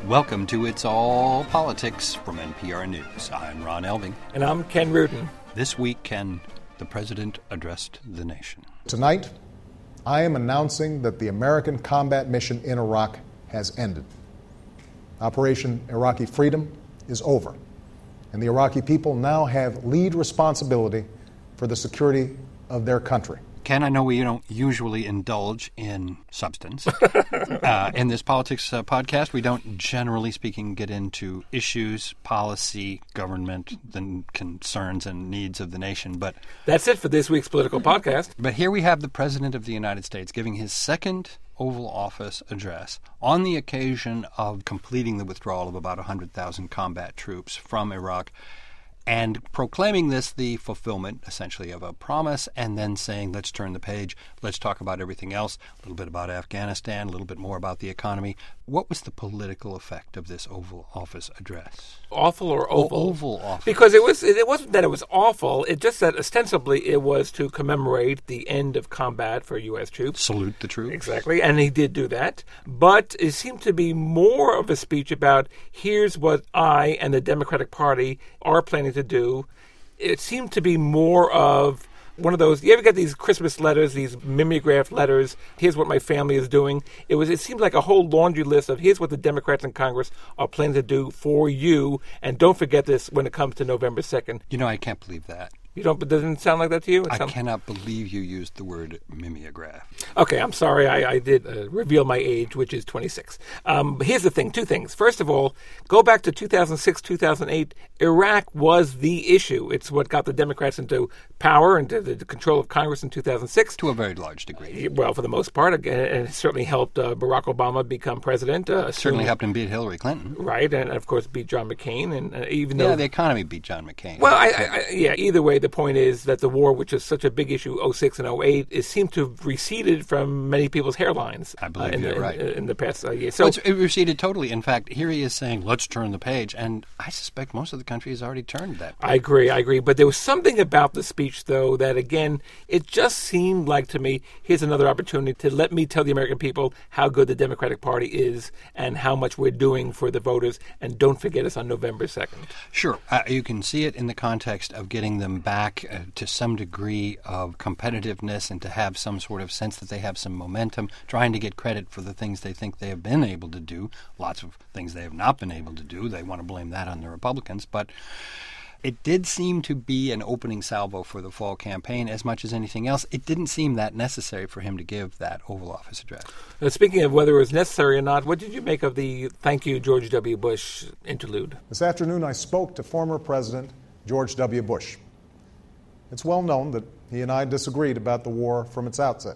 Welcome to It's All Politics from NPR News. I'm Ron Elving. And I'm Ken Rudin. This week, Ken, the President addressed the nation. Tonight, I am announcing that the American combat mission in Iraq has ended. Operation Iraqi Freedom is over, and the Iraqi people now have lead responsibility for the security of their country. Ken, I know we don't usually indulge in substance. In this politics podcast, we don't, generally speaking, get into issues, policy, government, the concerns and needs of the nation. But that's it for this week's political podcast. But here we have the President of the United States giving his second Oval Office address on the occasion of completing the withdrawal of about 100,000 combat troops from Iraq, and proclaiming this the fulfillment, essentially, of a promise, and then saying, let's turn the page, let's talk about everything else, a little bit about Afghanistan, a little bit more about the economy. What was the political effect of this Oval Office address? Awful or oval? Oval Office. Because it wasn't that it was awful, it just that ostensibly it was to commemorate the end of combat for U.S. troops. Salute the troops. Exactly, and he did do that. But it seemed to be more of a speech about, here's what I and the Democratic Party are planning to do. It seemed to be more of one of those, you ever get these Christmas letters, these mimeographed letters, here's what my family is doing. It seemed like a whole laundry list of here's what the Democrats in Congress are planning to do for you, and don't forget this when it comes to November 2nd. You know, I can't believe that. You don't? But doesn't it sound like that to you? I cannot believe you used the word mimeograph. Okay, I'm sorry. I did reveal my age, which is 26. Here's the thing, two things. First of all, go back to 2006, 2008. Iraq was the issue. It's what got the Democrats into power and the control of Congress in 2006. To a very large degree. Well, for the most part. And it certainly helped Barack Obama become president. Certainly helped him beat Hillary Clinton. Right, and of course beat John McCain. And even though the economy beat John McCain. Well, either way, the point is that the war, which is such a big issue, 06 and 08, it seemed to have receded from many people's hairlines. I believe you're right. In the past year. So it receded totally. In fact, here he is saying, let's turn the page. And I suspect most of the country has already turned that page. I agree. But there was something about the speech, though, that, again, it just seemed like to me, here's another opportunity to let me tell the American people how good the Democratic Party is and how much we're doing for the voters. And don't forget us on November 2nd. Sure. You can see it in the context of getting them back to some degree of competitiveness and to have some sort of sense that they have some momentum, trying to get credit for the things they think they have been able to do. Lots of things they have not been able to do. They want to blame that on the Republicans. But it did seem to be an opening salvo for the fall campaign as much as anything else. It didn't seem that necessary for him to give that Oval Office address. Speaking of whether it was necessary or not, what did you make of the thank you, George W. Bush interlude? This afternoon, I spoke to former President George W. Bush. It's well known that he and I disagreed about the war from its outset.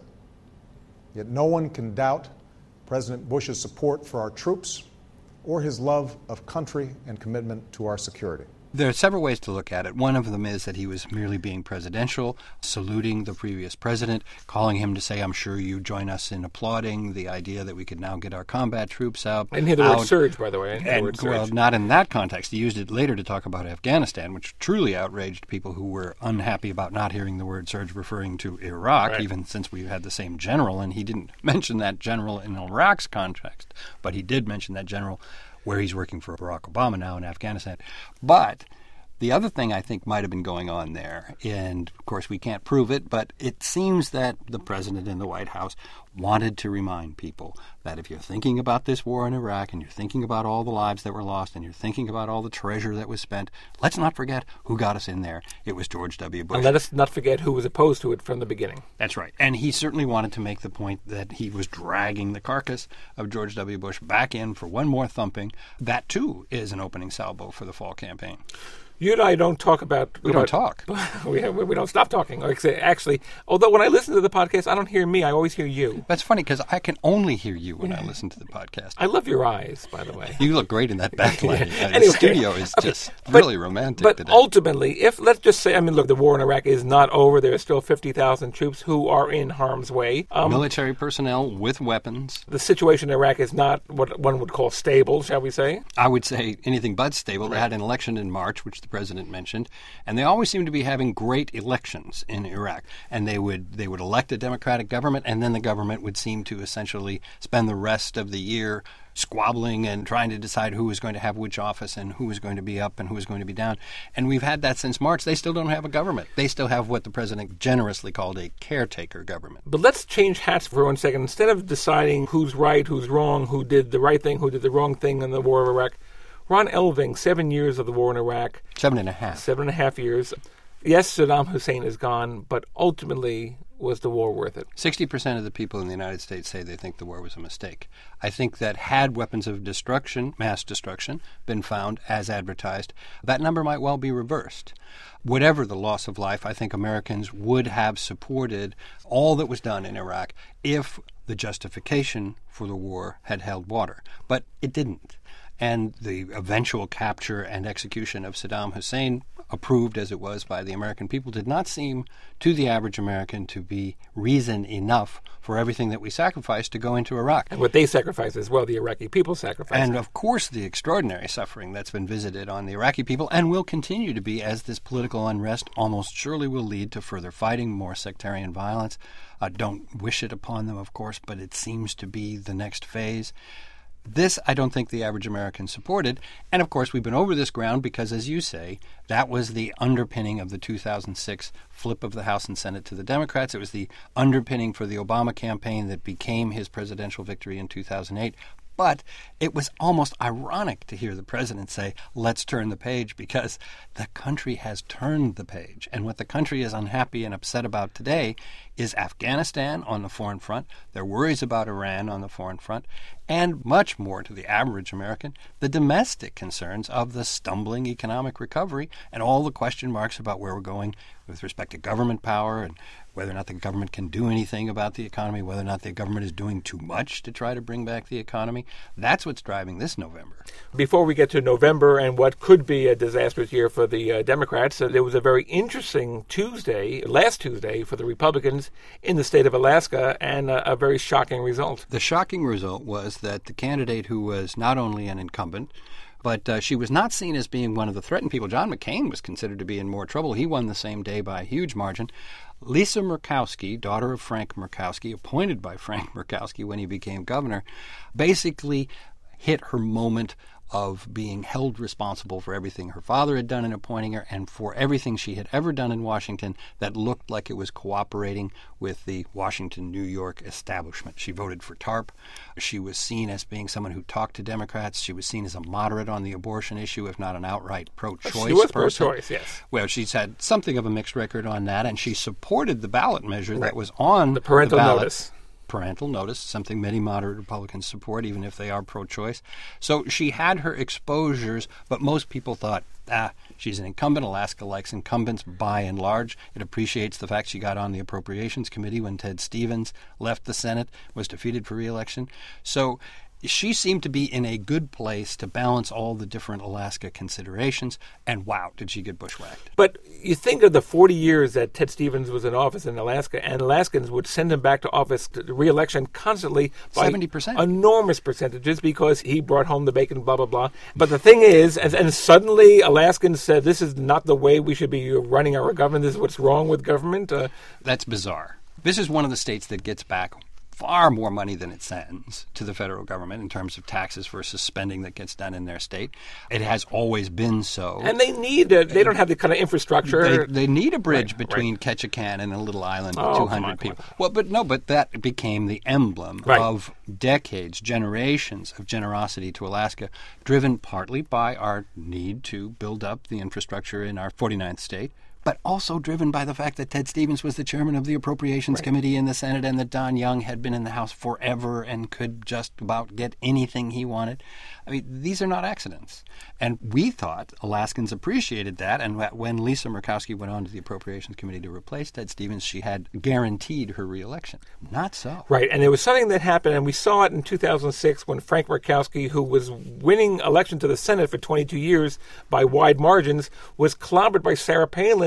Yet no one can doubt President Bush's support for our troops or his love of country and commitment to our security. There are several ways to look at it. One of them is that he was merely being presidential, saluting the previous president, calling him to say, I'm sure you join us in applauding the idea that we could now get our combat troops out. I didn't hear the word surge, by the way. Well, not in that context. He used it later to talk about Afghanistan, which truly outraged people who were unhappy about not hearing the word surge referring to Iraq, right, even since we had the same general. And he didn't mention that general in Iraq's context, but he did mention that general where he's working for Barack Obama now in Afghanistan. But the other thing I think might have been going on there, and of course we can't prove it, but it seems that the president in the White House wanted to remind people that if you're thinking about this war in Iraq and you're thinking about all the lives that were lost and you're thinking about all the treasure that was spent, let's not forget who got us in there. It was George W. Bush. And let us not forget who was opposed to it from the beginning. That's right. And he certainly wanted to make the point that he was dragging the carcass of George W. Bush back in for one more thumping. That, too, is an opening salvo for the fall campaign. You and I don't talk about... We don't talk. We don't stop talking. Actually, although when I listen to the podcast, I don't hear me. I always hear you. That's funny because I can only hear you when I listen to the podcast. I love your eyes, by the way. You look great in that backlight. Anyway, the studio is just really romantic but today. Ultimately, let's just say, look, the war in Iraq is not over. There are still 50,000 troops who are in harm's way. Military personnel with weapons. The situation in Iraq is not what one would call stable, shall we say? I would say anything but stable. Right. They had an election in March, which the president mentioned, and they always seem to be having great elections in Iraq. And they would elect a democratic government, and then the government would seem to essentially spend the rest of the year squabbling and trying to decide who was going to have which office and who was going to be up and who was going to be down. And we've had that since March. They still don't have a government. They still have what the president generously called a caretaker government. But let's change hats for 1 second. Instead of deciding who's right, who's wrong, who did the right thing, who did the wrong thing in the war of Iraq, Ron Elving, 7 years of the war in Iraq. 7.5. 7.5 years. Yes, Saddam Hussein is gone, but ultimately, was the war worth it? 60% of the people in the United States say they think the war was a mistake. I think that had weapons of destruction, mass destruction, been found as advertised, that number might well be reversed. Whatever the loss of life, I think Americans would have supported all that was done in Iraq if the justification for the war had held water. But it didn't. And the eventual capture and execution of Saddam Hussein, approved as it was by the American people, did not seem to the average American to be reason enough for everything that we sacrificed to go into Iraq. And what they sacrificed as well, the Iraqi people sacrificed. And, of course, the extraordinary suffering that's been visited on the Iraqi people and will continue to be as this political unrest almost surely will lead to further fighting, more sectarian violence. Don't wish it upon them, of course, but it seems to be the next phase. This, I don't think the average American supported. And, of course, we've been over this ground because, as you say, that was the underpinning of the 2006 flip of the House and Senate to the Democrats. It was the underpinning for the Obama campaign that became his presidential victory in 2008. But it was almost ironic to hear the president say, let's turn the page, because the country has turned the page. And what the country is unhappy and upset about today is Afghanistan on the foreign front, their worries about Iran on the foreign front, and much more to the average American, the domestic concerns of the stumbling economic recovery and all the question marks about where we're going with respect to government power and whether or not the government can do anything about the economy, whether or not the government is doing too much to try to bring back the economy. That's what's driving this November. Before we get to November and what could be a disastrous year for the Democrats, there was a very interesting last Tuesday, for the Republicans in the state of Alaska, and a very shocking result. The shocking result was that the candidate who was not only an incumbent, but she was not seen as being one of the threatened people. John McCain was considered to be in more trouble. He won the same day by a huge margin. Lisa Murkowski, daughter of Frank Murkowski, appointed by Frank Murkowski when he became governor, basically hit her moment of being held responsible for everything her father had done in appointing her and for everything she had ever done in Washington that looked like it was cooperating with the Washington, New York establishment. She voted for TARP. She was seen as being someone who talked to Democrats. She was seen as a moderate on the abortion issue, if not an outright pro-choice person. She was pro-choice, yes. Well, she's had something of a mixed record on that, and she supported the ballot measure that was on the parental ballot. Notice. Parental notice, something many moderate Republicans support, even if they are pro-choice. So she had her exposures, but most people thought, she's an incumbent. Alaska likes incumbents by and large. It appreciates the fact she got on the Appropriations Committee when Ted Stevens left the Senate, was defeated for re-election. So she seemed to be in a good place to balance all the different Alaska considerations, and wow, did she get bushwhacked. But you think of the 40 years that Ted Stevens was in office in Alaska, and Alaskans would send him back to office to re-election constantly by 70%. Enormous percentages because he brought home the bacon, blah, blah, blah. But the thing is, and suddenly Alaskans said, this is not the way we should be running our government, this is what's wrong with government. That's bizarre. This is one of the states that gets back far more money than it sends to the federal government in terms of taxes versus spending that gets done in their state. It has always been so. And they need it. They don't have the kind of infrastructure. They need a bridge between Ketchikan and a little island of 200 people. Well, but that became the emblem of decades, generations of generosity to Alaska, driven partly by our need to build up the infrastructure in our 49th state, but also driven by the fact that Ted Stevens was the chairman of the Appropriations Committee in the Senate and that Don Young had been in the House forever and could just about get anything he wanted. I mean, these are not accidents. And we thought Alaskans appreciated that, and when Lisa Murkowski went on to the Appropriations Committee to replace Ted Stevens, she had guaranteed her re-election. Not so. Right, and there was something that happened, and we saw it in 2006 when Frank Murkowski, who was winning election to the Senate for 22 years by wide margins, was clobbered by Sarah Palin,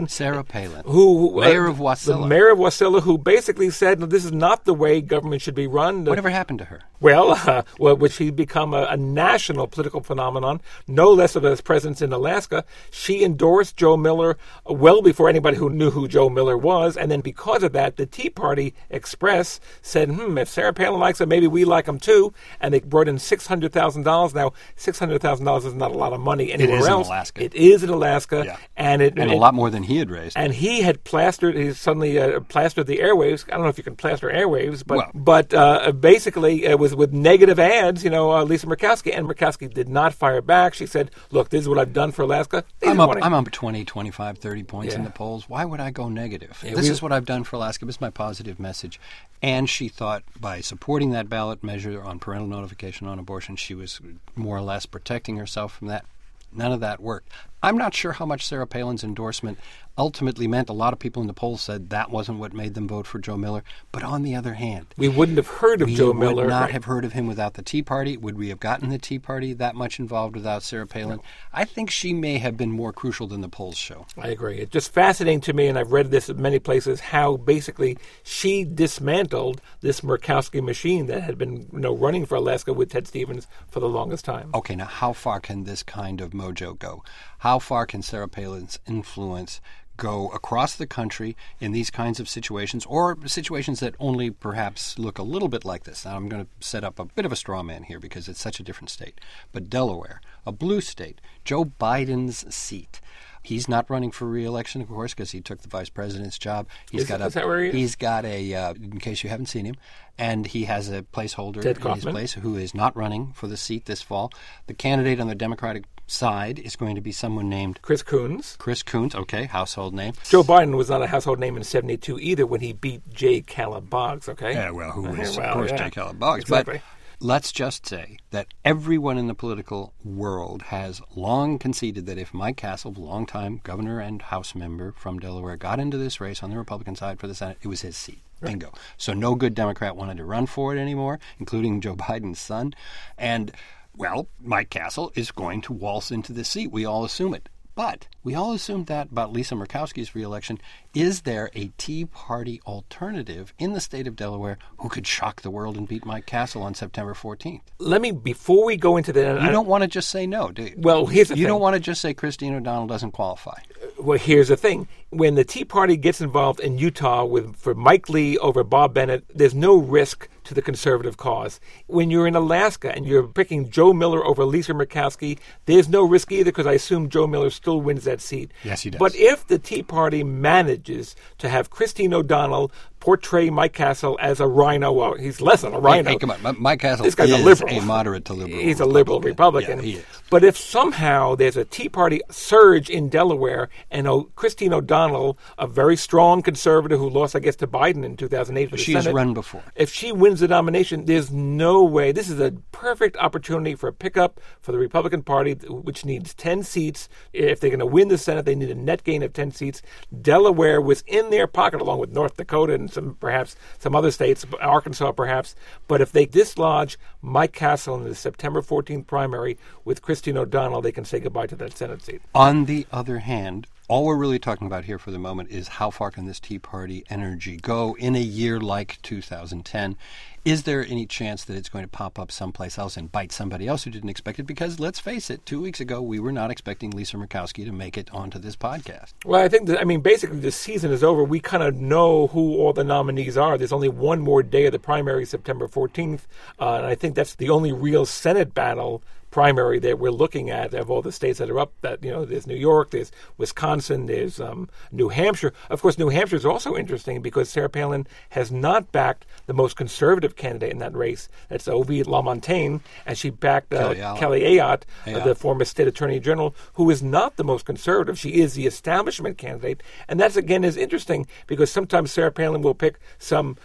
Sarah Palin, who mayor of Wasilla. The mayor of Wasilla, who basically said, no, this is not the way government should be run. Whatever happened to her? Well, which she'd become a national political phenomenon, no less of a presence in Alaska. She endorsed Joe Miller well before anybody who knew who Joe Miller was, and then because of that, the Tea Party Express said, if Sarah Palin likes him, maybe we like him too, and they brought in $600,000. Now, $600,000 is not a lot of money anywhere else. It is in Alaska. It is in Alaska, yeah. and a lot more than he had raised. And he had plastered. He suddenly plastered the airwaves. I don't know if you can plaster airwaves, but basically it was with negative ads. Lisa Murkowski, and Murkowski did not fire back. She said, "Look, this is what I've done for Alaska. I'm up 20, 25, 30 points in the polls. Why would I go negative? This is what I've done for Alaska. This is my positive message." And she thought by supporting that ballot measure on parental notification on abortion, she was more or less protecting herself from that. None of that worked. I'm not sure how much Sarah Palin's endorsement ultimately meant. A lot of people in the polls said that wasn't what made them vote for Joe Miller. But on the other hand, we wouldn't have heard of Joe Miller. We would not have heard of him without the Tea Party. Would we have gotten the Tea Party that much involved without Sarah Palin? No. I think she may have been more crucial than the polls show. I agree. It's just fascinating to me, and I've read this in many places, how basically she dismantled this Murkowski machine that had been running for Alaska with Ted Stevens for the longest time. Okay, now how far can this kind of mojo go? How far can Sarah Palin's influence go across the country in these kinds of situations, or situations that only perhaps look a little bit like this? Now, I'm going to set up a bit of a straw man here because it's such a different state. But Delaware, a blue state, Joe Biden's seat. He's not running for re-election, of course, because he took the vice president's job. Is that where he is? He's got in case you haven't seen him, and he has a placeholder in his place who is not running for the seat this fall. The candidate on the Democratic side is going to be someone named Chris Coons. Chris Coons, okay, household name. Joe Biden was not a household name in 1972 either when he beat Jay Caleb-Boggs, okay? Yeah, well, who is, of course, Jay Caleb-Boggs. Exactly. But let's just say that everyone in the political world has long conceded that if Mike Castle, longtime governor and House member from Delaware, got into this race on the Republican side for the Senate, it was his seat. Right. Bingo. So no good Democrat wanted to run for it anymore, including Joe Biden's son. And, well, Mike Castle is going to waltz into the seat. We all assume it. But we all assumed that about Lisa Murkowski's reelection. Is there a Tea Party alternative in the state of Delaware who could shock the world and beat Mike Castle on September 14th? Before we go into that... You don't want to just say no, do you? Well, here's the thing. You don't want to just say Christine O'Donnell doesn't qualify. Well, here's the thing. When the Tea Party gets involved in Utah for Mike Lee over Bob Bennett, there's no risk to the conservative cause. When you're in Alaska and you're picking Joe Miller over Lisa Murkowski, there's no risk either because I assume Joe Miller still wins that seat. Yes, he does. But if the Tea Party manages to have Christine O'Donnell portray Mike Castle as a rhino, well, he's less than a rhino. Hey, come on. Mike Castle this guy's is a liberal. A moderate to liberal He's a liberal Republican. Yeah, he is. But if somehow there's a Tea Party surge in Delaware and Christine O'Donnell, a very strong conservative who lost, I guess, to Biden in 2008 for the Senate. She has run before. If she wins the nomination, there's no way. This is a perfect opportunity for a pickup for the Republican Party, which needs 10 seats. If they're going to win the Senate, they need a net gain of 10 seats. Delaware was in their pocket, along with North Dakota and perhaps some other states, Arkansas perhaps. But if they dislodge Mike Castle in the September 14th primary with Christine O'Donnell, they can say goodbye to that Senate seat. On the other hand, all we're really talking about here for the moment is how far can this Tea Party energy go in a year like 2010? Is there any chance that it's going to pop up someplace else and bite somebody else who didn't expect it? Because let's face it, 2 weeks ago, we were not expecting Lisa Murkowski to make it onto this podcast. Well, I think basically the season is over. We kind of know who all the nominees are. There's only one more day of the primary, September 14th. And I think that's the only real Senate battle primary that we're looking at of all the states that are up. That there's New York, there's Wisconsin, there's New Hampshire. Of course, New Hampshire is also interesting because Sarah Palin has not backed the most conservative candidate in that race. That's Ovi LaMontagne, and she backed Kelly Ayotte, the former state attorney general, who is not the most conservative. She is the establishment candidate, and that's again is interesting because sometimes Sarah Palin will pick some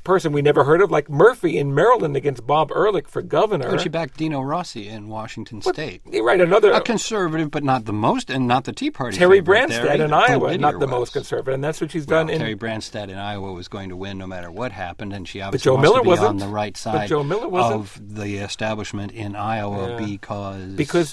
person we never heard of, like Murphy in Maryland against Bob Ehrlich for governor. And she backed Dino Rossi in Washington State. You're right, another a conservative, but not the most, and not the Tea Party. Terry favorite Branstad there in either. Iowa, not the was. most conservative, and that's what she's done. Terry Branstad in Iowa was going to win no matter what happened, and she But obviously Joe wants Miller to be wasn't. on the right But side Joe Miller wasn't. of the establishment in Iowa because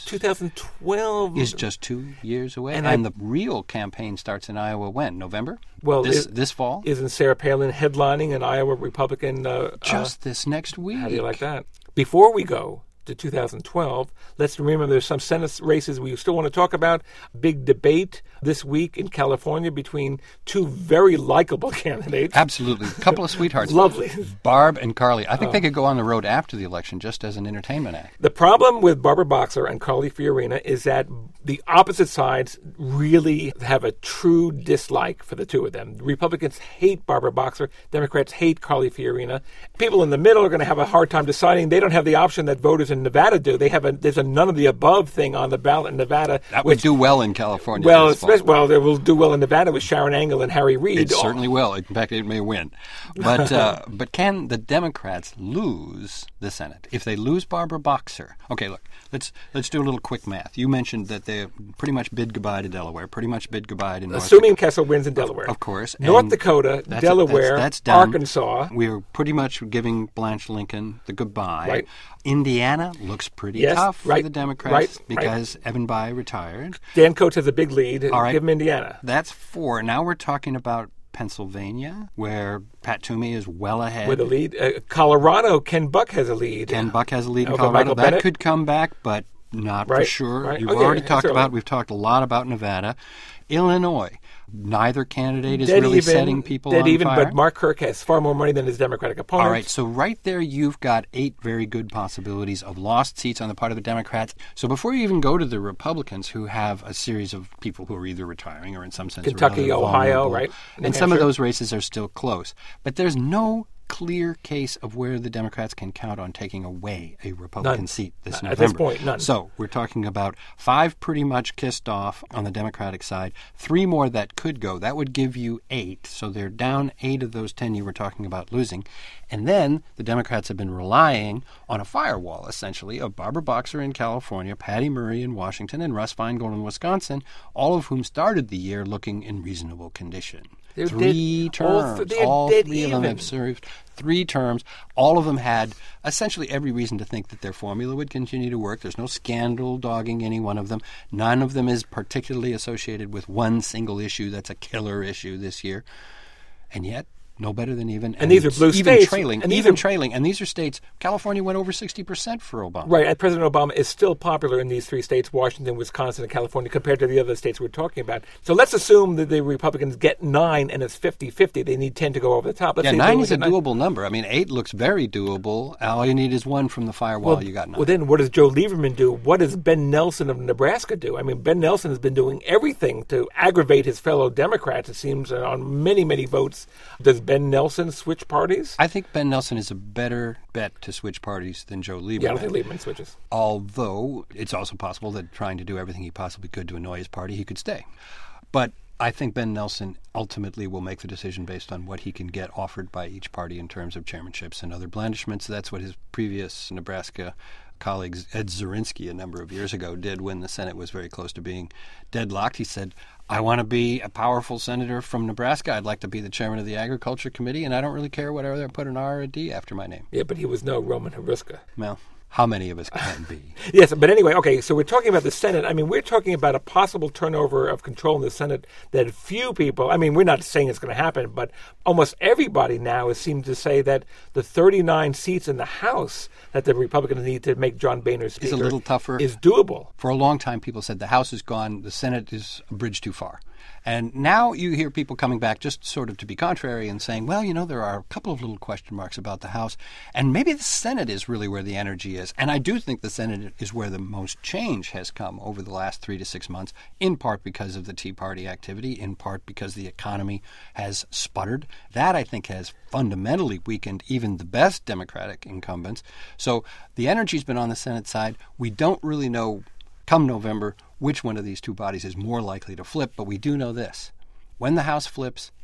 2012 is just 2 years away, and the real campaign starts in Iowa when? November? Well, this fall? Isn't Sarah Palin headlining an Iowa Republican? Just this next week. How do you like that? Before we go to 2012, let's remember there's some Senate races we still want to talk about. Big debate this week in California between two very likable candidates. Absolutely. A couple of sweethearts. Lovely. Barb and Carly. I think they could go on the road after the election just as an entertainment act. The problem with Barbara Boxer and Carly Fiorina is that the opposite sides really have a true dislike for the two of them. Republicans hate Barbara Boxer. Democrats hate Carly Fiorina. People in the middle are going to have a hard time deciding. They don't have the option that voters in Nevada do. There's a none of the above thing on the ballot in Nevada. That would do well in California. Well, they will do well in Nevada with Sharon Angle and Harry Reid. It certainly will. In fact, it may win. But but can the Democrats lose the Senate if they lose Barbara Boxer? Okay, look, let's do a little quick math. You mentioned that they pretty much bid goodbye to Delaware. Pretty much bid goodbye to North. Assuming Kessel wins in Delaware, of course. North Dakota, Delaware, that's done. Arkansas. We're pretty much giving Blanche Lincoln the goodbye. Right. Indiana looks pretty tough for the Democrats because Evan Bayh retired. Dan Coates has a big lead. All right. Give him Indiana. That's 4. Now we're talking about Pennsylvania, where Pat Toomey is well ahead. With a lead. Colorado, Ken Buck has a lead. Ken Buck has a lead in Over Colorado. Michael That Bennett. could come back, but not for sure. Right. You've Oh, yeah, already talked certainly. we've talked a lot about Nevada. Illinois. Neither candidate is really setting people on fire. But Mark Kirk has far more money than his Democratic opponent. All right, so right there you've got 8 very good possibilities of lost seats on the part of the Democrats. So before you even go to the Republicans, who have a series of people who are either retiring or in some sense Kentucky, Ohio, vulnerable, right? And some of those races are still close. But there's no clear case of where the Democrats can count on taking away a Republican seat this November. At this point, none. So we're talking about 5 pretty much kissed off on the Democratic side, 3 more that could go. That would give you 8. So they're down 8 of those 10 you were talking about losing. And then the Democrats have been relying on a firewall, essentially, of Barbara Boxer in California, Patty Murray in Washington, and Russ Feingold in Wisconsin, all of whom started the year looking in reasonable condition. They're 3 dead. terms. All 3 of them have served 3 terms. All of them had essentially every reason to think that their formula would continue to work. There's no scandal dogging any one of them. None of them is particularly associated with one single issue that's a killer issue this year. And yet, no better than even. And these are blue even states. Trailing, and even trailing. And these are states, California went over 60% for Obama. Right, and President Obama is still popular in these 3 states, Washington, Wisconsin, and California, compared to the other states we're talking about. So let's assume that the Republicans get 9 and it's 50-50. They need 10 to go over the top. Let's say 9 is a doable number. I mean, 8 looks very doable. All you need is 1 from the firewall. You got 9. Well, then what does Joe Lieberman do? What does Ben Nelson of Nebraska do? I mean, Ben Nelson has been doing everything to aggravate his fellow Democrats, it seems, on many, many votes. Does Ben Nelson switch parties? I think Ben Nelson is a better bet to switch parties than Joe Lieberman. Yeah, I don't think Lieberman switches. Although it's also possible that trying to do everything he possibly could to annoy his party, he could stay. But I think Ben Nelson ultimately will make the decision based on what he can get offered by each party in terms of chairmanships and other blandishments. That's what his previous Nebraska colleague Ed Zirinsky a number of years ago did when the Senate was very close to being deadlocked. He said, I want to be a powerful senator from Nebraska. I'd like to be the chairman of the Agriculture Committee, and I don't really care whether I put an R or a D after my name. Yeah, but he was no Roman Haruska. Well, how many of us can be? Yes, but anyway, okay, so we're talking about the Senate. I mean, we're talking about a possible turnover of control in the Senate that few people, I mean, we're not saying it's going to happen, but almost everybody now seems to say that the 39 seats in the House that the Republicans need to make John Boehner Speaker is a little tougher. Is doable. For a long time, people said the House is gone, the Senate is a bridge too far. And now you hear people coming back just sort of to be contrary and saying, well, you know, there are a couple of little question marks about the House. And maybe the Senate is really where the energy is. And I do think the Senate is where the most change has come over the last 3 to 6 months, in part because of the Tea Party activity, in part because the economy has sputtered. That, I think, has fundamentally weakened even the best Democratic incumbents. So the energy's been on the Senate side. We don't really know, come November, which one of these two bodies is more likely to flip, but we do know this. When the House flips,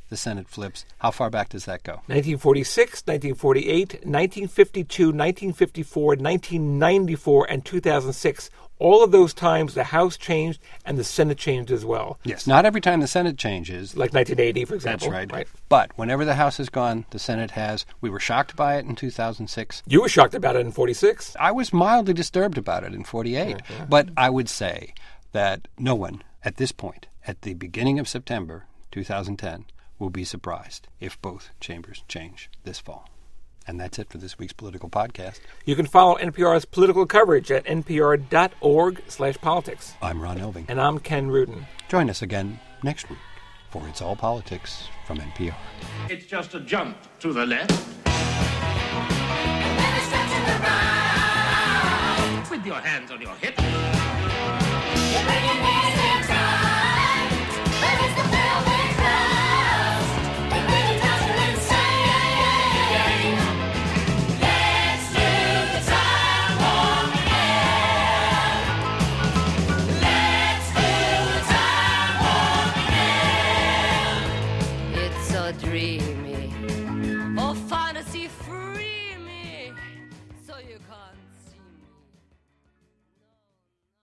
the Senate flips. How far back does that go? 1946, 1948, 1952, 1954, 1994, and 2006. All of those times, the House changed and the Senate changed as well. Yes, not every time the Senate changes. Like 1980, for example. That's right. But whenever the House has gone, the Senate has. We were shocked by it in 2006. You were shocked about it in 46. I was mildly disturbed about it in 48. Yeah. But I would say that no one at this point, at the beginning of September 2010, will be surprised if both chambers change this fall. And that's it for this week's Political Podcast. You can follow NPR's political coverage at npr.org/politics. I'm Ron Elving. And I'm Ken Rudin. Join us again next week for It's All Politics from NPR. It's just a jump to the left. And then a step to the right. With your hands on your hips. You bring your knees in tight. But it's the velvet crust. It really does feel insane. Let's do the time warp again. Let's do the time warp again. It's so dreamy. Oh, fantasy free me. So you can't.